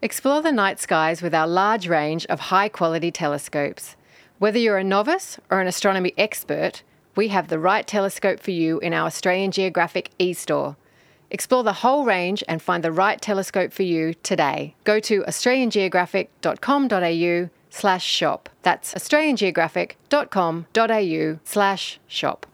Explore the night skies with our large range of high-quality telescopes. Whether you're a novice or an astronomy expert, we have the right telescope for you in our Australian Geographic e-store. Explore the whole range and find the right telescope for you today. Go to australiangeographic.com.au/shop. That's australiangeographic.com.au/shop.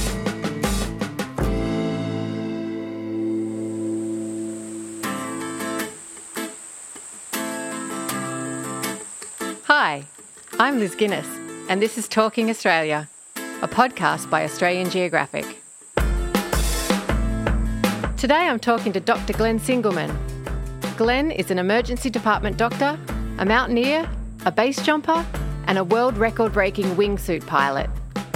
Hi, I'm Liz Guinness, and this is Talking Australia, a podcast by Australian Geographic. Today I'm talking to Dr. Glenn Singleman. Glenn is an emergency department doctor, a mountaineer, a base jumper, and a world record-breaking wingsuit pilot.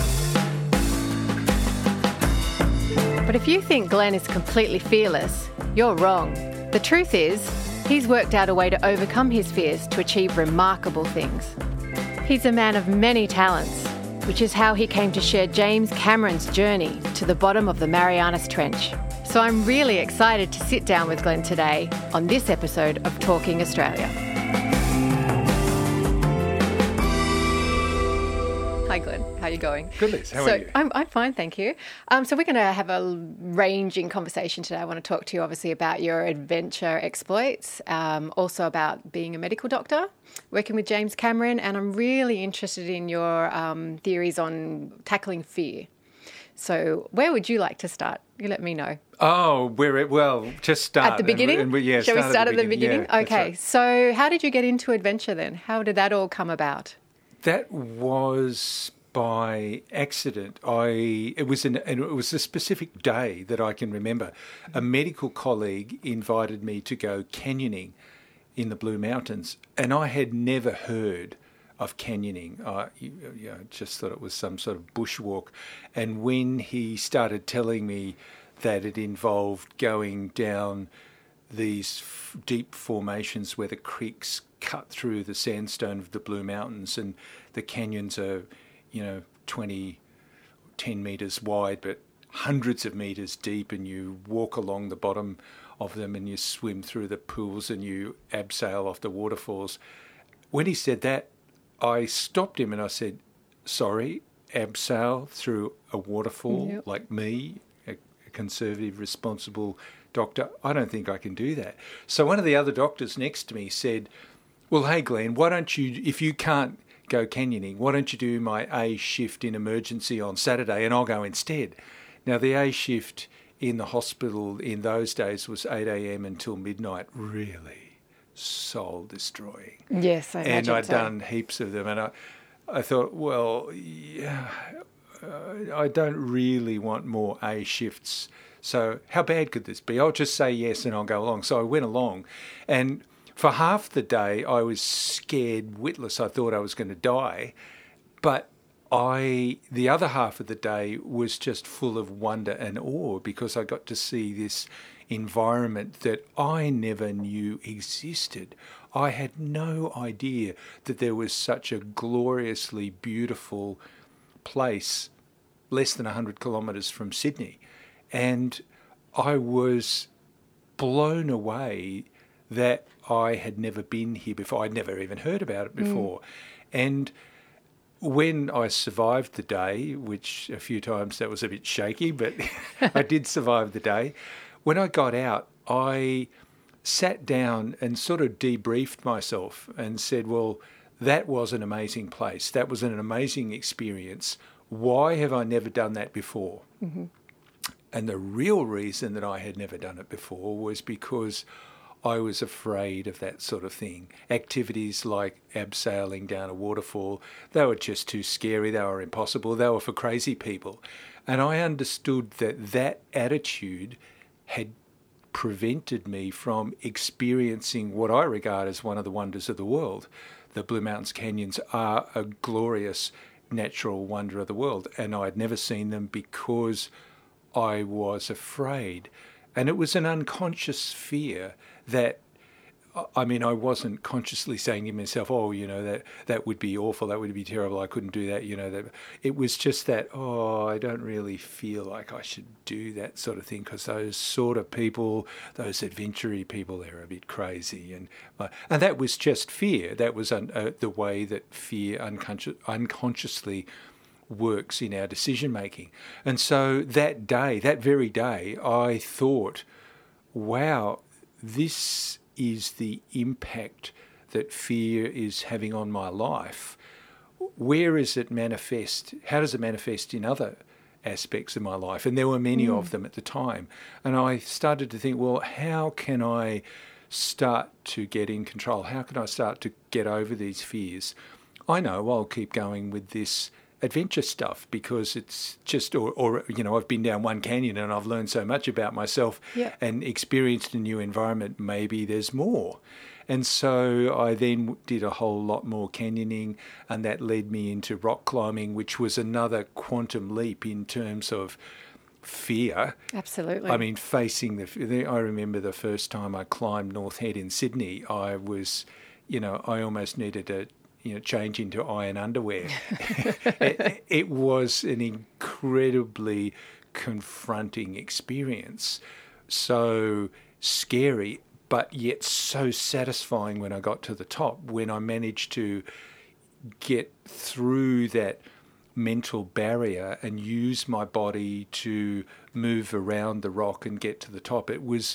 But if you think Glenn is completely fearless, you're wrong. The truth is, he's worked out a way to overcome his fears to achieve remarkable things. He's a man of many talents, which is how he came to share James Cameron's journey to the bottom of the Marianas Trench. So I'm really excited to sit down with Glenn today on this episode of Talking Australia. Hi Glenn, how are you going? Good, Liz. How are you? I'm fine, thank you. So we're going to have a ranging conversation today. I want to talk to you obviously about your adventure exploits, also about being a medical doctor, working with James Cameron, and I'm really interested in your theories on tackling fear. So where would you like to start? You let me know. Oh, just start. At the beginning? Shall we start at the beginning? Yeah, okay, right. So how did you get into adventure then? How did that all come about? That was by accident. It was a specific day that I can remember. A medical colleague invited me to go canyoning in the Blue Mountains, and I had never heard of canyoning. I just thought it was some sort of bushwalk. And when he started telling me that it involved going down these deep formations where the creeks cut through the sandstone of the Blue Mountains, and the canyons are, 10 metres wide, but hundreds of metres deep, and you walk along the bottom of them and you swim through the pools and you abseil off the waterfalls. When he said that, I stopped him and I said, sorry, abseil through a waterfall like me, a conservative, responsible doctor? I don't think I can do that. So one of the other doctors next to me said, well, hey, Glenn, why don't you, if you can't go canyoning, why don't you do my A shift in emergency on Saturday and I'll go instead? Now, the A shift in the hospital in those days was 8 a.m. until midnight, really soul-destroying. Yes, I imagine and I'd so. done heaps of them, and I thought, well, yeah, I don't really want more A shifts. So how bad could this be? I'll just say yes and I'll go along. So I went along, and for half the day I was scared witless. I thought I was going to die. But the other half of the day was just full of wonder and awe, because I got to see this environment that I never knew existed. I had no idea that there was such a gloriously beautiful place less than 100 kilometres from Sydney. And I was blown away that I had never been here before. I'd never even heard about it before. And when I survived the day, which a few times that was a bit shaky, but I did survive the day, when I got out, I sat down and sort of debriefed myself and said, well, that was an amazing place. That was an amazing experience. Why have I never done that before? Mm-hmm. And the real reason that I had never done it before was because I was afraid of that sort of thing. Activities like abseiling down a waterfall, they were just too scary. They were impossible. They were for crazy people. And I understood that attitude had prevented me from experiencing what I regard as one of the wonders of the world. The Blue Mountains Canyons are a glorious natural wonder of the world, and I'd never seen them because I was afraid. And it was an unconscious fear that I mean, I wasn't consciously saying to myself, "Oh, that would be awful. That would be terrible. I couldn't do that." That it was just that, "Oh, I don't really feel like I should do that sort of thing," because those sort of people, those adventure-y people, they're a bit crazy, and that was just fear. That was the way that fear unconsciously works in our decision making. And so that very day, I thought, "Wow, this is the impact that fear is having on my life. Where is it manifest? How does it manifest in other aspects of my life?" And there were many of them at the time. And I started to think, well, how can I start to get in control? How can I start to get over these fears? I know I'll keep going with this adventure stuff because it's just, or I've been down one canyon and I've learned so much about myself and experienced a new environment. Maybe there's more. And so I then did a whole lot more canyoning, and that led me into rock climbing, which was another quantum leap in terms of fear. Absolutely. I mean, facing I remember the first time I climbed North Head in Sydney, I was, I almost needed to change into iron underwear. It was an incredibly confronting experience. So scary, but yet so satisfying when I got to the top, when I managed to get through that mental barrier and use my body to move around the rock and get to the top.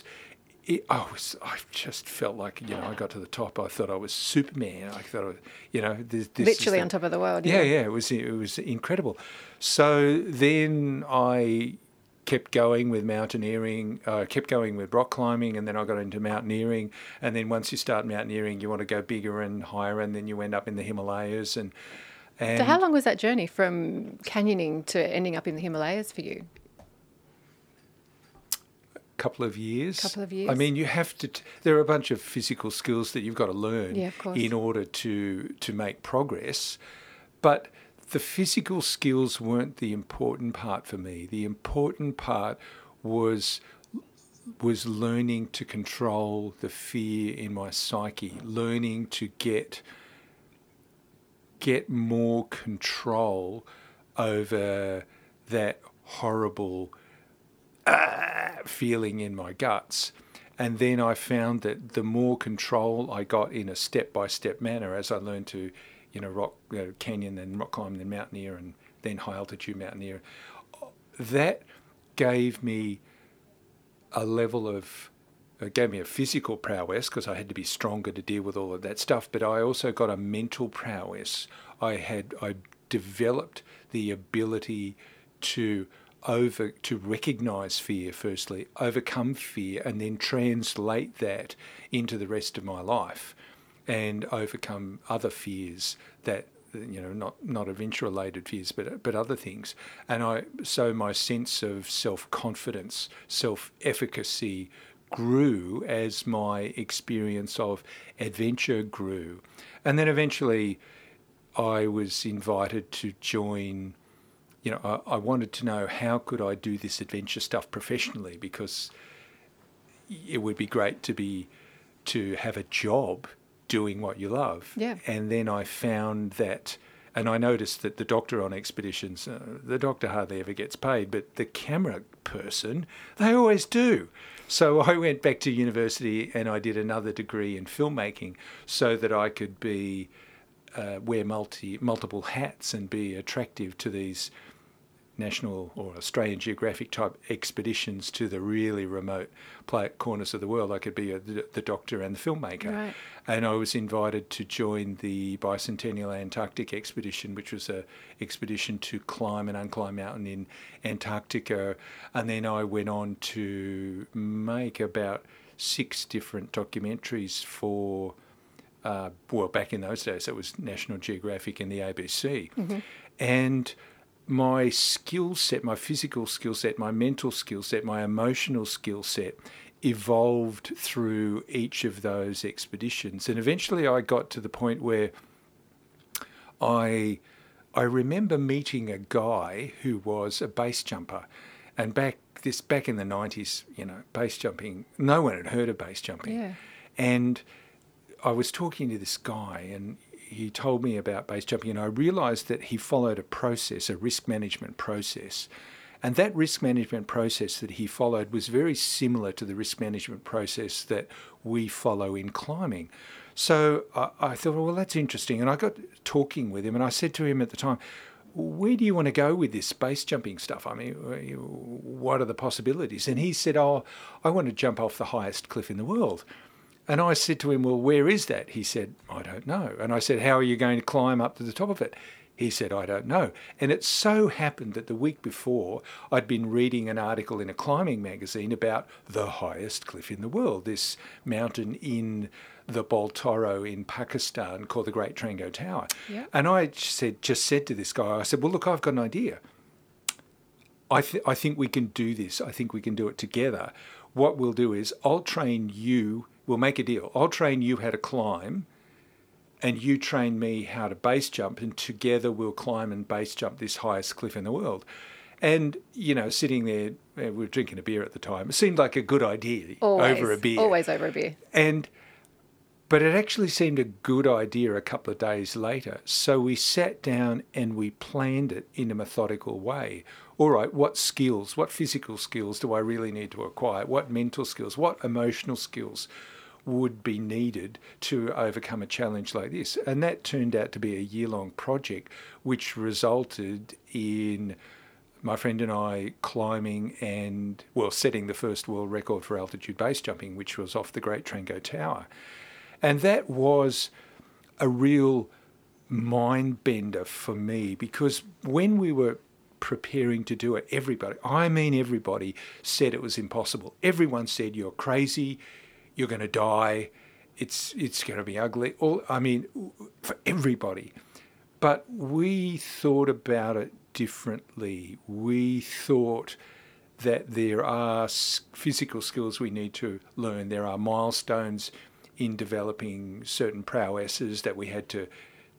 I just felt like, I got to the top. I thought I was Superman. I thought, this literally on top of the world. Yeah, it was incredible. So then I kept going with mountaineering, kept going with rock climbing, and then I got into mountaineering. And then once you start mountaineering, you want to go bigger and higher, and then you end up in the Himalayas. So how long was that journey from canyoning to ending up in the Himalayas for you? Couple of years. I mean, you have to. There are a bunch of physical skills that you've got to learn in order to make progress, but the physical skills weren't the important part for me. The important part was learning to control the fear in my psyche, learning to get more control over that horrible feeling in my guts. And then I found that the more control I got in a step-by-step manner, as I learned to, rock, canyon, then rock climb, then mountaineer, and then high-altitude mountaineer, that gave me a level of, gave me a physical prowess because I had to be stronger to deal with all of that stuff, but I also got a mental prowess. I developed the ability to recognise fear firstly, overcome fear, and then translate that into the rest of my life and overcome other fears that, not adventure-related fears, but other things. And so my sense of self-confidence, self-efficacy grew as my experience of adventure grew. And then eventually I was invited to join. I wanted to know how could I do this adventure stuff professionally, because it would be great to have a job doing what you love. Yeah. And then I found that, and I noticed that the doctor on expeditions, the doctor hardly ever gets paid, but the camera person, they always do. So I went back to university and I did another degree in filmmaking so that I could wear multiple hats and be attractive to these National or Australian Geographic type expeditions to the really remote corners of the world. I could be the doctor and the filmmaker. Right. And I was invited to join the Bicentennial Antarctic Expedition, which was an expedition to climb an unclimbed mountain in Antarctica. And then I went on to make about 6 different documentaries for, back in those days, it was National Geographic and the ABC. Mm-hmm. And my skill set, my physical skill set, my mental skill set, my emotional skill set evolved through each of those expeditions. And eventually I got to the point where I remember meeting a guy who was a base jumper. And back in the 90s, base jumping, no one had heard of base jumping. Yeah. And I was talking to this guy, and he told me about base jumping, and I realised that he followed a process, a risk management process. And that risk management process that he followed was very similar to the risk management process that we follow in climbing. So I thought, well, that's interesting. And I got talking with him, and I said to him at the time, where do you want to go with this base jumping stuff? I mean, what are the possibilities? And he said, oh, I want to jump off the highest cliff in the world. And I said to him, well, where is that? He said, I don't know. And I said, how are you going to climb up to the top of it? He said, I don't know. And it so happened that the week before, I'd been reading an article in a climbing magazine about the highest cliff in the world, this mountain in the Baltoro in Pakistan called the Great Trango Tower. Yeah. And I just said to this guy, I said, well, look, I've got an idea. I think we can do this. I think we can do it together. What we'll do is I'll train you. We'll make a deal. I'll train you how to climb, and you train me how to base jump, and together we'll climb and base jump this highest cliff in the world. And, you know, sitting there, we were drinking a beer at the time. It seemed like a good idea. Always, over a beer. Always over a beer. But it actually seemed a good idea a couple of days later. So we sat down and we planned it in a methodical way. All right, what skills, what physical skills do I really need to acquire? What mental skills, what emotional skills would be needed to overcome a challenge like this? And that turned out to be a year-long project, which resulted in my friend and I climbing and, well, setting the first world record for altitude base jumping, which was off the Great Trango Tower. And that was a real mind bender for me, because when we were preparing to do it, everybody said it was impossible. Everyone said, you're crazy, you're going to die, it's going to be ugly. For everybody. But we thought about it differently. We thought that there are physical skills we need to learn. There are milestones in developing certain prowesses that we had to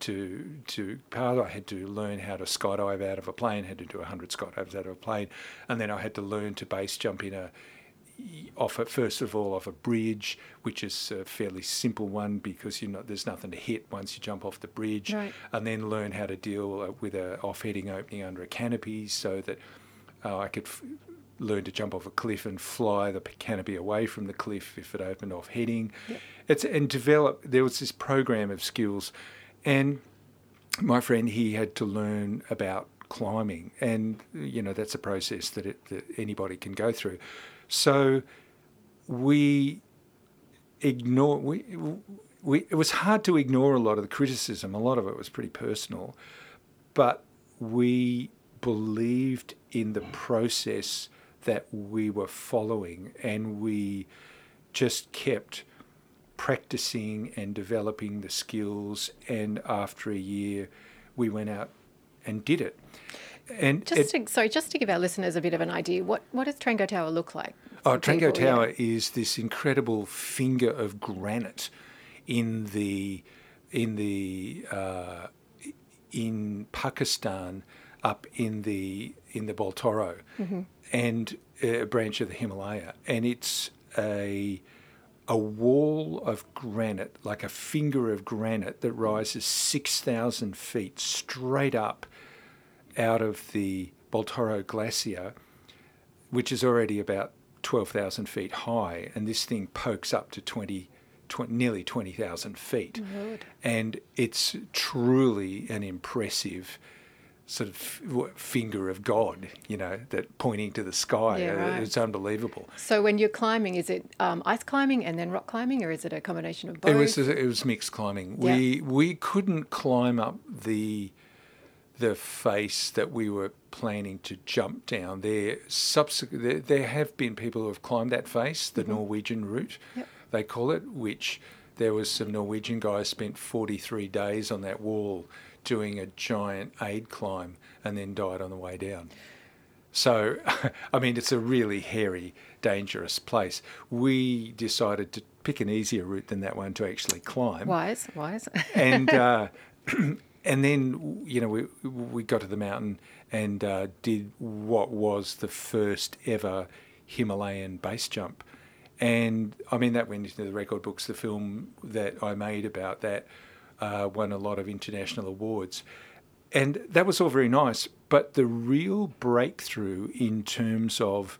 I had to learn how to skydive out of a plane, had to do 100 skydives out of a plane, and then I had to learn to base jump first of all off a bridge, which is a fairly simple one because there's nothing to hit once you jump off the bridge, right. And then learn how to deal with a off-heading opening under a canopy so that I could learn to jump off a cliff and fly the canopy away from the cliff if it opened off heading. Yep. There was this program of skills, and my friend, he had to learn about climbing, and that's a process that anybody can go through. So it was hard to ignore a lot of the criticism. A lot of it was pretty personal, but we believed in the process that we were following, and we just kept practicing and developing the skills, and after a year we went out and did it. And just to give our listeners a bit of an idea, what does Trango Tower look like? Trango Tower is this incredible finger of granite in Pakistan, up in the Baltoro, mm-hmm. and a branch of the Himalaya, and it's a wall of granite, like a finger of granite that rises 6,000 feet straight up out of the Baltoro Glacier, which is already about 12,000 feet high, and this thing pokes up to nearly 20,000 feet. Lord. And it's truly an impressive sort of finger of God, that pointing to the sky. Yeah, right. It's unbelievable. So when you're climbing, is it ice climbing and then rock climbing, or is it a combination of both? It was mixed climbing. Yeah. We couldn't climb up the face that we were planning to jump down. There have been people who have climbed that face, the mm-hmm. Norwegian route, yep. they call it, which there was some Norwegian guys spent 43 days on that wall doing a giant aid climb and then died on the way down. So, it's a really hairy, dangerous place. We decided to pick an easier route than that one to actually climb. Wise. And and then, we got to the mountain and did what was the first ever Himalayan base jump. And I mean, that went into the record books. The film that I made about that won a lot of international awards. And that was all very nice. But the real breakthrough in terms of,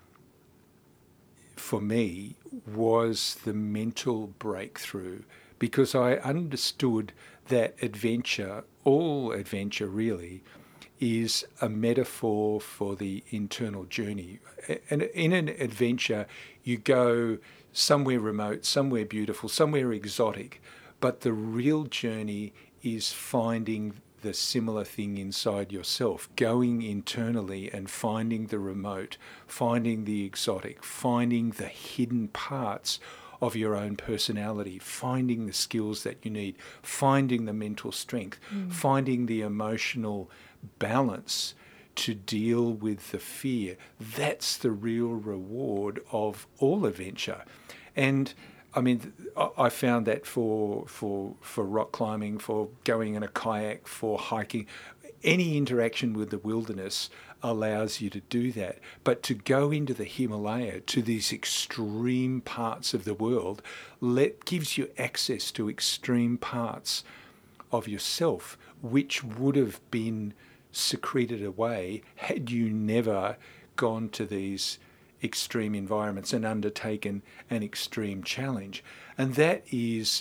for me, was the mental breakthrough, because I understood that adventure, all adventure really, is a metaphor for the internal journey. And in an adventure, you go somewhere remote, somewhere beautiful, somewhere exotic, but the real journey is finding the similar thing inside yourself, going internally and finding the remote, finding the exotic, finding the hidden parts of your own personality, finding the skills that you need, finding the mental strength, finding the emotional balance to deal with the fear. That's the real reward of all adventure. And I mean, I found that for rock climbing, for going in a kayak, for hiking, any interaction with the wilderness allows you to do that. But to go into the Himalaya, to these extreme parts of the world, gives you access to extreme parts of yourself, which would have been secreted away had you never gone to these extreme environments and undertaken an extreme challenge. And that is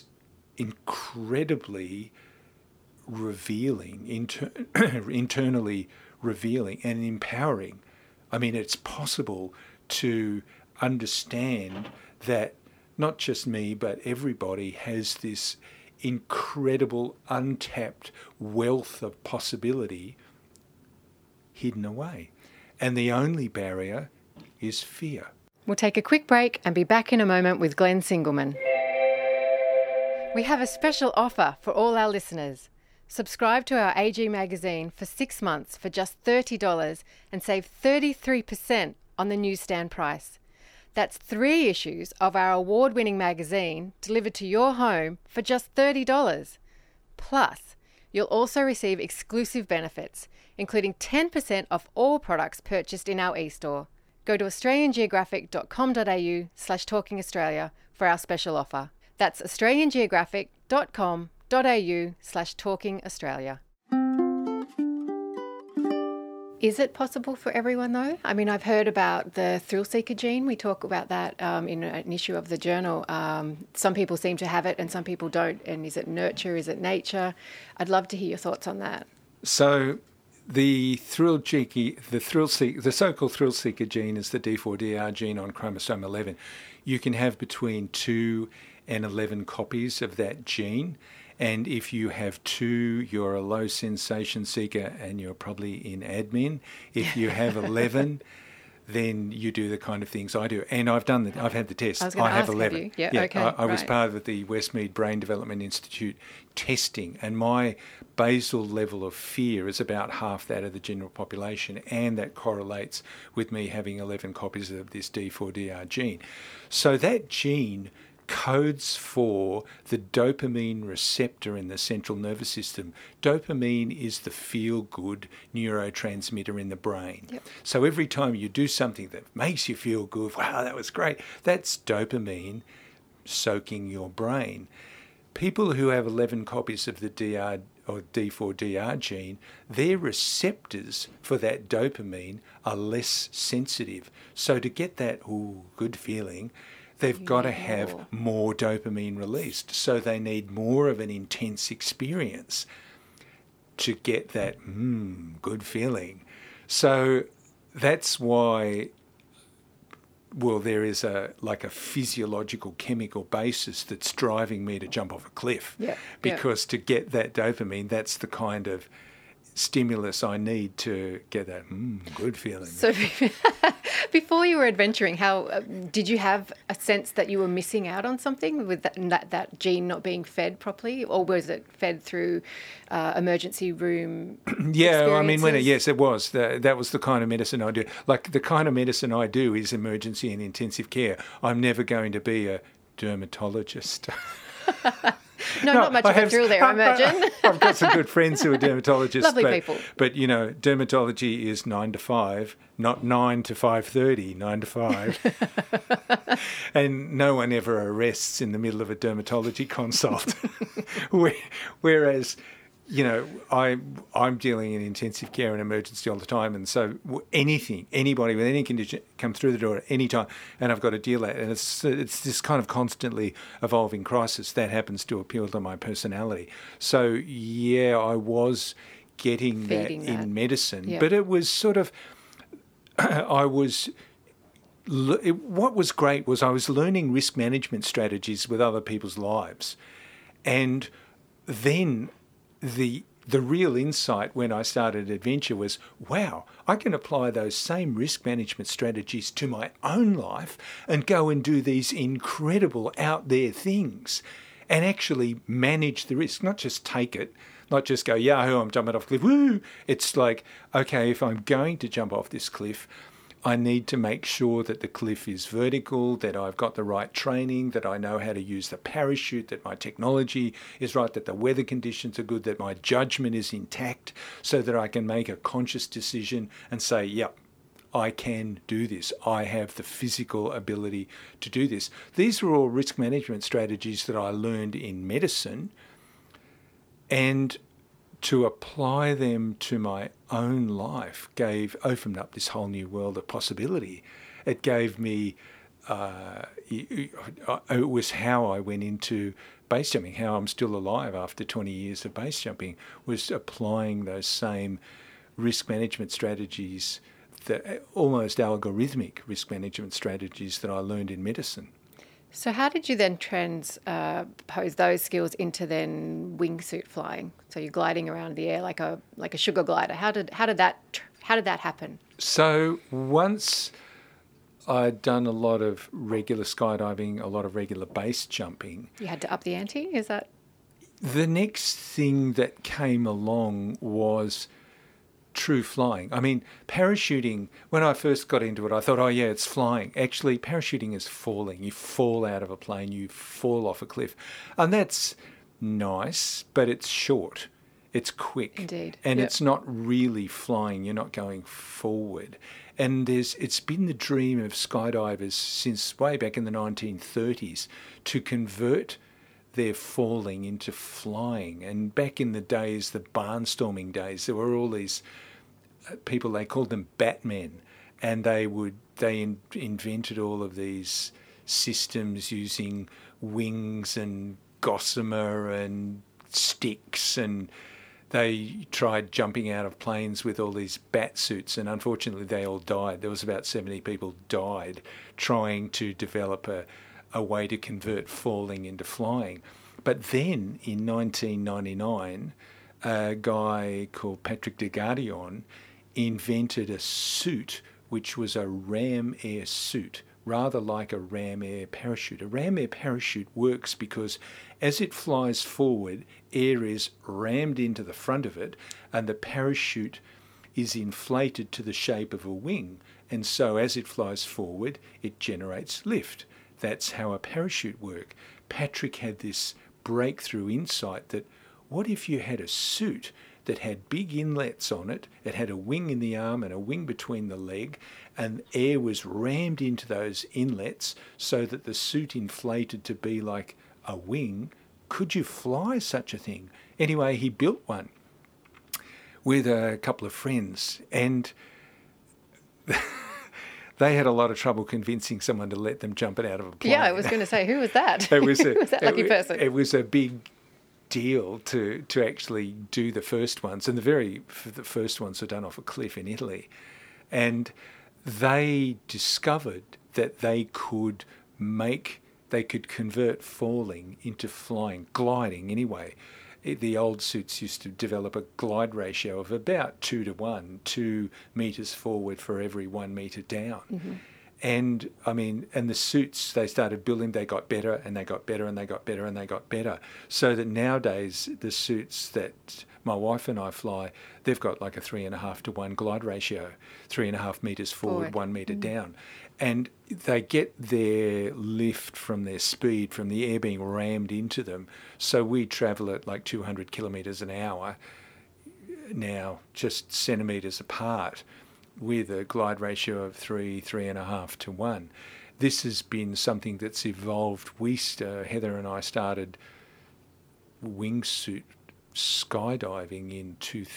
incredibly revealing, internally revealing and empowering. I mean, it's possible to understand that not just me, but everybody has this incredible untapped wealth of possibility hidden away. And the only barrier is fear. We'll take a quick break and be back in a moment with Glenn Singleman. We have a special offer for all our listeners. Subscribe to our AG magazine for 6 months for just $30 and save 33% on the newsstand price. That's 3 issues of our award-winning magazine delivered to your home for just $30. Plus, you'll also receive exclusive benefits, including 10% off all products purchased in our e-store. Go to australiangeographic.com.au/talkingaustralia for our special offer. That's australiangeographic.com.au/talkingaustralia. Is it possible for everyone though? I mean, I've heard about the thrill seeker gene. We talk about that in an issue of the journal. Some people seem to have it and some people don't. And is it nurture? Is it nature? I'd love to hear your thoughts on that. So the so-called thrill seeker gene is the D4DR gene on chromosome 11. You can have between 2 and 11 copies of that gene. And if you have 2, you're a low sensation seeker and you're probably in admin. If you have 11, then you do the kind of things I do. And I've had the test. I have 11. Have you? Yeah, okay. I was part of the Westmead Brain Development Institute testing, and my basal level of fear is about half that of the general population, and that correlates with me having 11 copies of this D4DR gene. So that gene codes for the dopamine receptor in the central nervous system. Dopamine is the feel-good neurotransmitter in the brain. Yep. So every time you do something that makes you feel good, wow, that was great, that's dopamine soaking your brain. People who have 11 copies of the DR or D4DR gene, their receptors for that dopamine are less sensitive. So to get that good feeling, they've got to have more dopamine released. So they need more of an intense experience to get that good feeling. So that's why, well, there is a physiological chemical basis that's driving me to jump off a cliff. Yeah. Because to get that dopamine, that's the kind of stimulus I need to get that good feeling. So before you were adventuring, how did you have a sense that you were missing out on something with that gene not being fed properly, or was it fed through emergency room? Yeah, I mean, yes, it was. That was the kind of medicine I do. Like the kind of medicine I do is emergency and intensive care. I'm never going to be a dermatologist. No, not much of a thrill there, I imagine. I've got some good friends who are dermatologists. Lovely people. But, you know, dermatology is 9 to 5, not 9 to 5:30, 9 to 5. And no one ever arrests in the middle of a dermatology consult. Whereas, you know, I'm dealing in intensive care and emergency all the time, and so anybody with any condition comes through the door at any time, and I've got to deal with it. And it's this kind of constantly evolving crisis that happens to appeal to my personality. So yeah, I was getting that in medicine, but it was sort of what was great was I was learning risk management strategies with other people's lives, and then the real insight when I started Adventure was, wow, I can apply those same risk management strategies to my own life and go and do these incredible out there things and actually manage the risk, not just take it, not just go, yahoo, I'm jumping off a cliff, woo. It's like, okay, if I'm going to jump off this cliff, I need to make sure that the cliff is vertical, that I've got the right training, that I know how to use the parachute, that my technology is right, that the weather conditions are good, that my judgment is intact, so that I can make a conscious decision and say, yep, I can do this. I have the physical ability to do this. These were all risk management strategies that I learned in medicine, and to apply them to my own life opened up this whole new world of possibility. It gave me, it was how I went into base jumping, how I'm still alive after 20 years of base jumping, was applying those same risk management strategies, that almost algorithmic risk management strategies that I learned in medicine. So how did you then transpose those skills into then wingsuit flying? So you're gliding around the air like a sugar glider. How did that happen? So once I'd done a lot of regular skydiving, a lot of regular base jumping. You had to up the ante? Is that? The next thing that came along was true flying. I mean, parachuting, when I first got into it, I thought, oh yeah, it's flying. Actually, parachuting is falling. You fall out of a plane, you fall off a cliff. And that's nice, but it's short. It's quick. Indeed. And it's not really flying. You're not going forward. And it's been the dream of skydivers since way back in the 1930s to convert their falling into flying. And back in the days, the barnstorming days, there were all these people, they called them Batmen, and they invented all of these systems using wings and gossamer and sticks, and they tried jumping out of planes with all these bat suits, and unfortunately they all died. There was about 70 people died trying to develop a way to convert falling into flying. But then in 1999, a guy called Patrick Degardien invented a suit which was a ram air suit, rather like a ram air parachute. A ram air parachute works because as it flies forward, air is rammed into the front of it and the parachute is inflated to the shape of a wing. And so as it flies forward, it generates lift. That's how a parachute works. Patrick had this breakthrough insight that what if you had a suit that had big inlets on it, it had a wing in the arm and a wing between the leg, and air was rammed into those inlets so that the suit inflated to be like a wing. Could you fly such a thing? Anyway, he built one with a couple of friends, and they had a lot of trouble convincing someone to let them jump it out of a plane. Yeah, I was going to say, who was that? Who was that lucky person? It was a big deal to actually do the first ones, and the first ones were done off a cliff in Italy, and they discovered that they could convert falling into flying, gliding anyway. The old suits used to develop a glide ratio of about 2 to 1, 2 meters forward for every 1 meter down. Mm-hmm. And I mean, and the suits they started building, they got better and they got better and they got better and they got better. So that nowadays the suits that my wife and I fly, they've got like a 3.5 to 1 glide ratio, 3.5 metres forward, 1 metre down. And they get their lift from their speed, from the air being rammed into them. So we travel at like 200 kilometres an hour now, just centimetres apart, with a glide ratio of 3.5 to 1. This has been something that's evolved. Heather and I started wingsuit skydiving in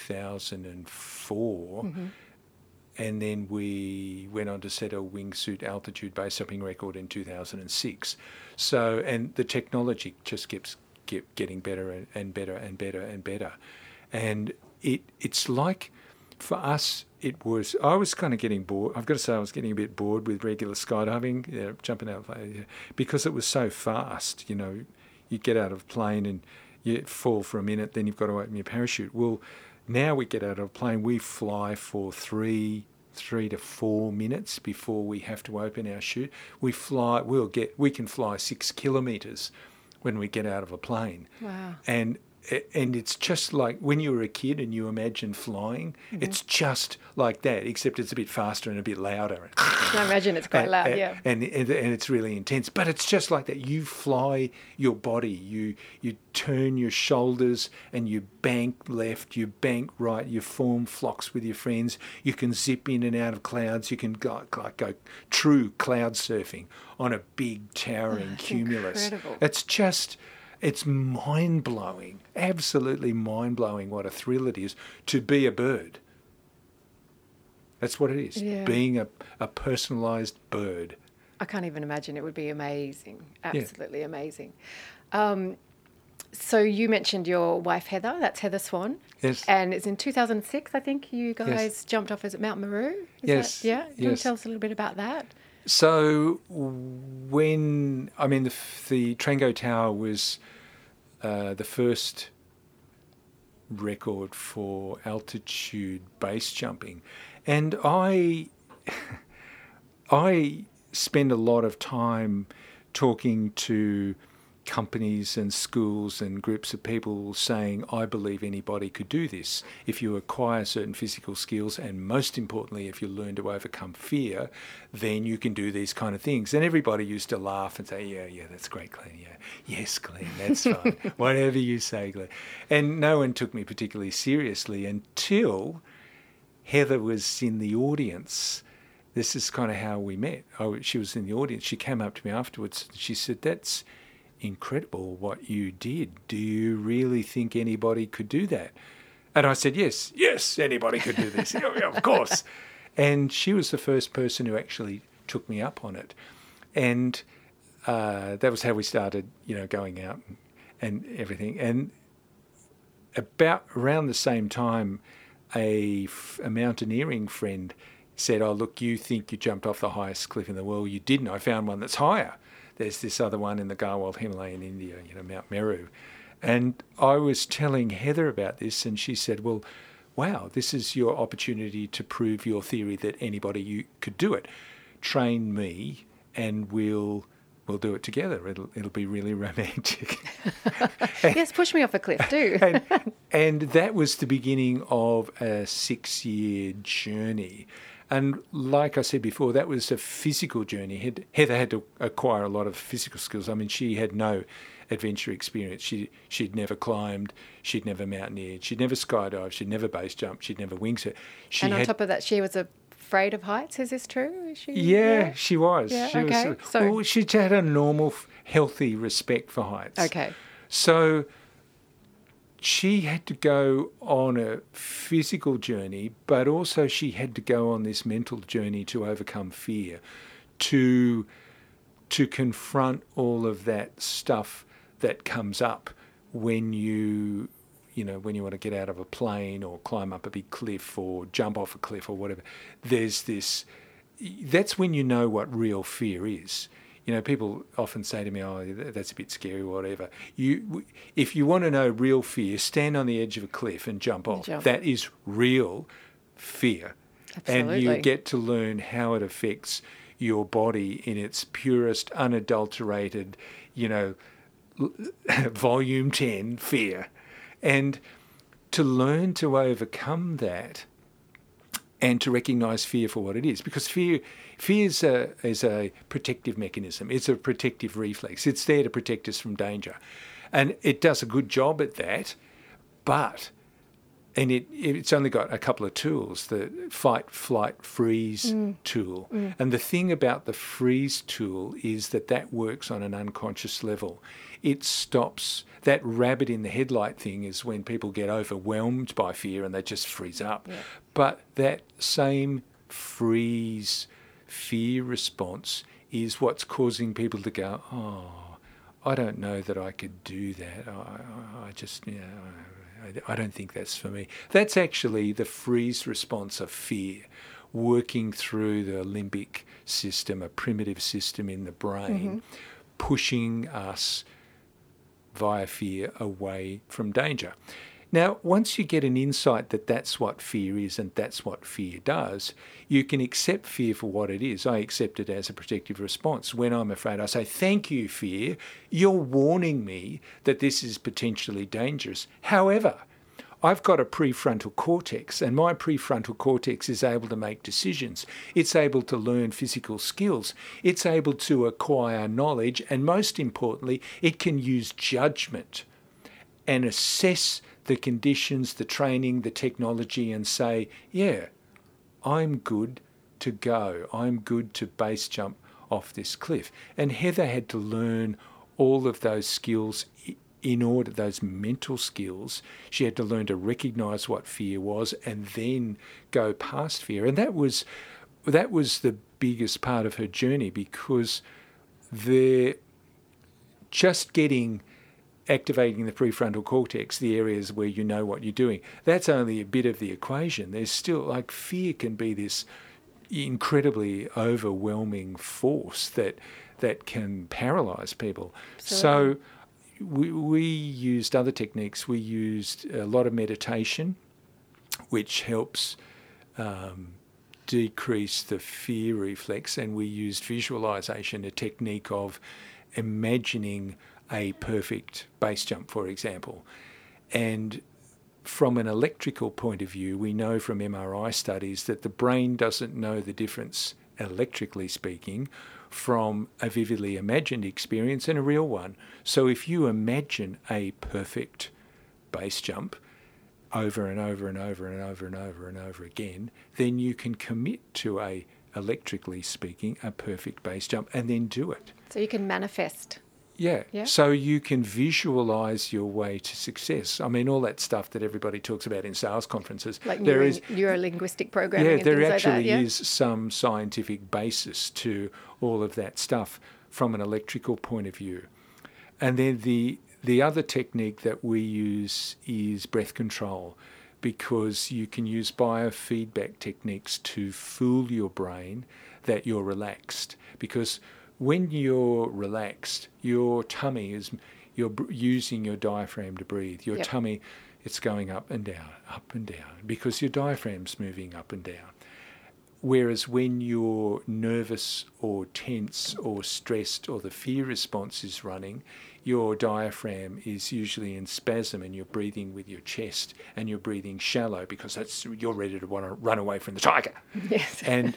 2004, and then we went on to set a wingsuit altitude base jumping record in 2006. So, and the technology just keeps getting better and better and better and better. And it's like, for us, I was kind of getting bored. I've got to say, I was getting a bit bored with regular skydiving, jumping out of because it was so fast. You know, you get out of a plane and you fall for a minute, then you've got to open your parachute. Well, now we get out of a plane, we fly for 3 to 4 minutes before we have to open our chute. We can fly 6 kilometres when we get out of a plane. Wow. And it's just like when you were a kid and you imagine flying, it's just like that, except it's a bit faster and a bit louder. I imagine it's quite loud, yeah. And it's really intense. But it's just like that. You fly your body. You turn your shoulders and you bank left, you bank right, you form flocks with your friends. You can zip in and out of clouds. You can go true cloud surfing on a big towering cumulus. Incredible. It's mind-blowing, absolutely mind-blowing what a thrill it is to be a bird. That's what it is, being a personalised bird. I can't even imagine. It would be amazing, absolutely amazing. So you mentioned your wife, Heather. That's Heather Swan. Yes. And it's in 2006, I think, you guys jumped off as at Mount Meru. Yes. Can you tell us a little bit about that? So the Trango Tower was the first record for altitude base jumping, and I spend a lot of time talking to companies and schools and groups of people saying, I believe anybody could do this. If you acquire certain physical skills, and most importantly, if you learn to overcome fear, then you can do these kind of things. And everybody used to laugh and say, yeah, that's great, Glenn. Yeah, yes, Glenn, that's fine. Whatever you say, Glenn. And no one took me particularly seriously until Heather was in the audience. This is kind of how we met. She was in the audience. She came up to me afterwards. She said, that's incredible what you did. Do you really think anybody could do that? And I said, yes, anybody could do this. Yeah, of course. And she was the first person who actually took me up on it. And that was how we started, going out and everything. And around the same time, a mountaineering friend said, oh, look, you think you jumped off the highest cliff in the world. You didn't. I found one that's higher. There's this other one in the Garhwal Himalaya in India, Mount Meru. And I was telling Heather about this, and she said, well, wow, this is your opportunity to prove your theory that you could do it. Train me, and we'll do it together. It'll be really romantic. Yes, push me off a cliff, do. and that was the beginning of a 6-year journey. And like I said before, that was a physical journey. Heather had to acquire a lot of physical skills. I mean, she had no adventure experience. She'd never climbed, she'd never mountaineered, she'd never skydived, she'd never base jumped, she'd never wingsuit. And on top of that, she was afraid of heights. Is this true? She was. Yeah, she had a normal, healthy respect for heights. Okay. So she had to go on a physical journey, but also she had to go on this mental journey to overcome fear, to confront all of that stuff that comes up when you want to get out of a plane or climb up a big cliff or jump off a cliff or whatever. That's when you know what real fear is. People often say to me, oh, that's a bit scary or whatever. If you want to know real fear, stand on the edge of a cliff and jump off. That is real fear. Absolutely. And you get to learn how it affects your body in its purest, to learn to overcome that and to recognise fear for what it is. Because fear is a protective mechanism. It's a protective reflex. It's there to protect us from danger. And it does a good job at that, but... And it's only got a couple of tools, the fight, flight, freeze tool. And the thing about the freeze tool is that works on an unconscious level. It stops, that rabbit in the headlight thing is when people get overwhelmed by fear and they just freeze up. Yeah. But that same freeze fear response is what's causing people to go, oh, I don't know that I could do that. I just, I don't think that's for me. That's actually the freeze response of fear, working through the limbic system, a primitive system in the brain, pushing us via fear away from danger. Now, once you get an insight that that's what fear is and that's what fear does, you can accept fear for what it is. I accept it as a protective response. When I'm afraid, I say, thank you, fear. You're warning me that this is potentially dangerous. However, I've got a prefrontal cortex, and my prefrontal cortex is able to make decisions. It's able to learn physical skills. It's able to acquire knowledge, and most importantly, it can use judgment and assess the conditions, the training, the technology, and say, yeah, I'm good to go. I'm good to base jump off this cliff. And Heather had to learn all of those skills in order, those mental skills. She had to learn to recognise what fear was and then go past fear. And that was the biggest part of her journey, because activating the prefrontal cortex, the areas where you know what you're doing, that's only a bit of the equation. There's still, fear can be this incredibly overwhelming force that can paralyse people. Absolutely. So we used other techniques. We used a lot of meditation, which helps decrease the fear reflex, and we used visualisation, a technique of imagining a perfect base jump, for example. And from an electrical point of view, we know from MRI studies that the brain doesn't know the difference, electrically speaking, from a vividly imagined experience and a real one. So if you imagine a perfect base jump over and over and over and over and over and over again, then you can commit to electrically speaking, a perfect base jump and then do it. So you can manifest. Yeah. So you can visualise your way to success. I mean, all that stuff that everybody talks about in sales conferences. Like neuro-linguistic programming and there things actually like that, is some scientific basis to all of that stuff from an electrical point of view. And then the other technique that we use is breath control, because you can use biofeedback techniques to fool your brain that you're relaxed. Because when you're relaxed, your tummy you're using your diaphragm to breathe. Your tummy, it's going up and down, because your diaphragm's moving up and down. Whereas when you're nervous or tense or stressed, or the fear response is running, your diaphragm is usually in spasm and you're breathing with your chest and you're breathing shallow, because you're ready to want to run away from the tiger. Yes. And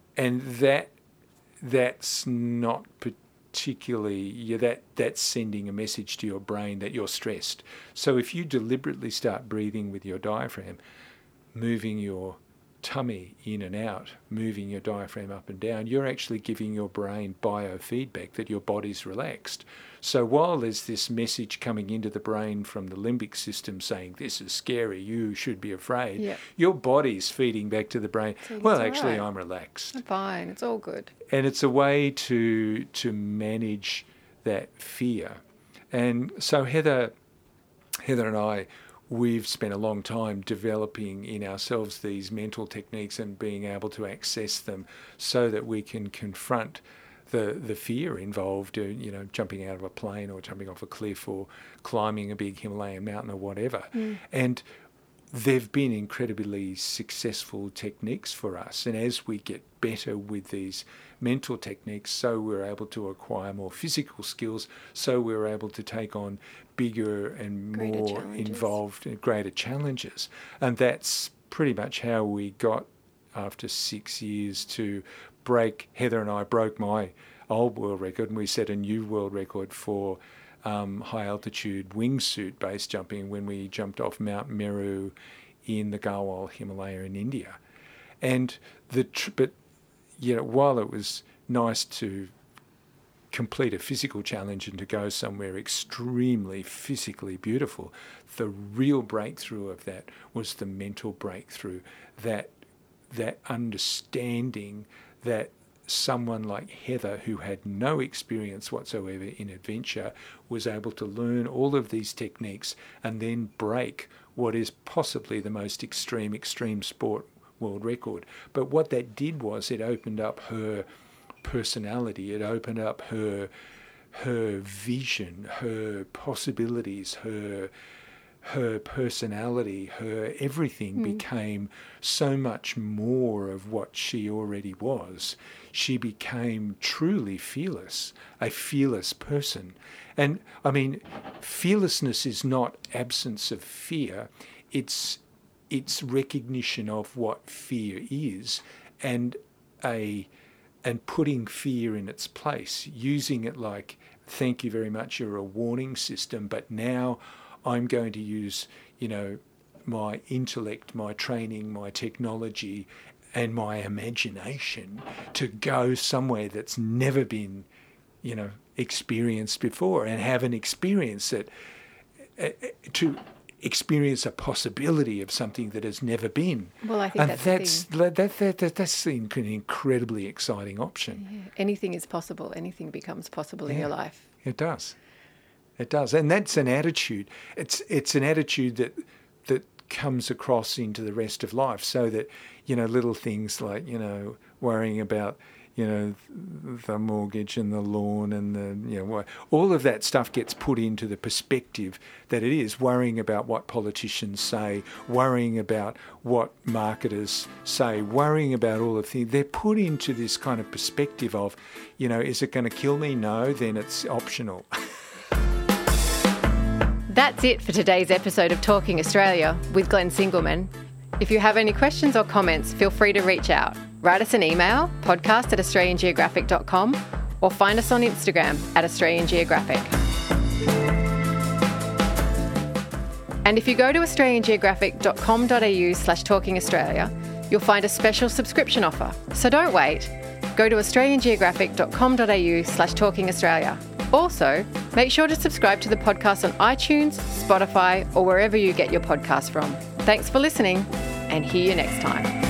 that's not particularly, that's sending a message to your brain that you're stressed. So if you deliberately start breathing with your diaphragm, moving your tummy in and out, moving your diaphragm up and down, you're actually giving your brain biofeedback that your body's relaxed. So while there's this message coming into the brain from the limbic system saying, this is scary, you should be afraid, your body's feeding back to the brain, well, actually, I'm relaxed. I'm fine, it's all good. And it's a way to manage that fear. And so Heather and I, we've spent a long time developing in ourselves these mental techniques and being able to access them so that we can confront the fear involved, jumping out of a plane or jumping off a cliff or climbing a big Himalayan mountain or whatever. And they've been incredibly successful techniques for us. And as we get better with these mental techniques, so we're able to acquire more physical skills, so we're able to take on bigger and Greater more challenges. involved and greater challenges. And that's pretty much how we got, after 6 years, to break. Heather and I broke my old world record, and we set a new world record for high altitude wingsuit base jumping when we jumped off Mount Meru in the Garhwal Himalaya in India. And but while it was nice to complete a physical challenge and to go somewhere extremely physically beautiful, the real breakthrough of that was the mental breakthrough, that understanding that someone like Heather, who had no experience whatsoever in adventure, was able to learn all of these techniques and then break what is possibly the most extreme sport world record. But what that did was it opened up her personality, it opened up her vision, her possibilities, her personality, her everything became so much more of what she already was. She became truly fearless, a fearless person. And I mean, fearlessness is not absence of fear, it's recognition of what fear is, and putting fear in its place, using it like, thank you very much, you're a warning system, but now I'm going to use, my intellect, my training, my technology, and my imagination to go somewhere that's never been, experienced before, and have an experience that, to experience a possibility of something that has never been. Well, I think that's an incredibly exciting option. Yeah. Anything is possible. Anything becomes possible in your life. It does. It does. And that's an attitude. It's an attitude that comes across into the rest of life, so that, little things like, worrying about, the mortgage and the lawn and all of that stuff gets put into the perspective that it is. Worrying about what politicians say, worrying about what marketers say, worrying about all the things, they're put into this kind of perspective of, is it going to kill me? No, then it's optional. That's it for today's episode of Talking Australia with Glenn Singleman. If you have any questions or comments, feel free to reach out. Write us an email, podcast@australiangeographic.com, or find us on Instagram @AustralianGeographic. And if you go to australiangeographic.com.au/talkingaustralia, you'll find a special subscription offer. So don't wait. Go to australiangeographic.com.au/talkingaustralia. Also, make sure to subscribe to the podcast on iTunes, Spotify, or wherever you get your podcasts from. Thanks for listening, and hear you next time.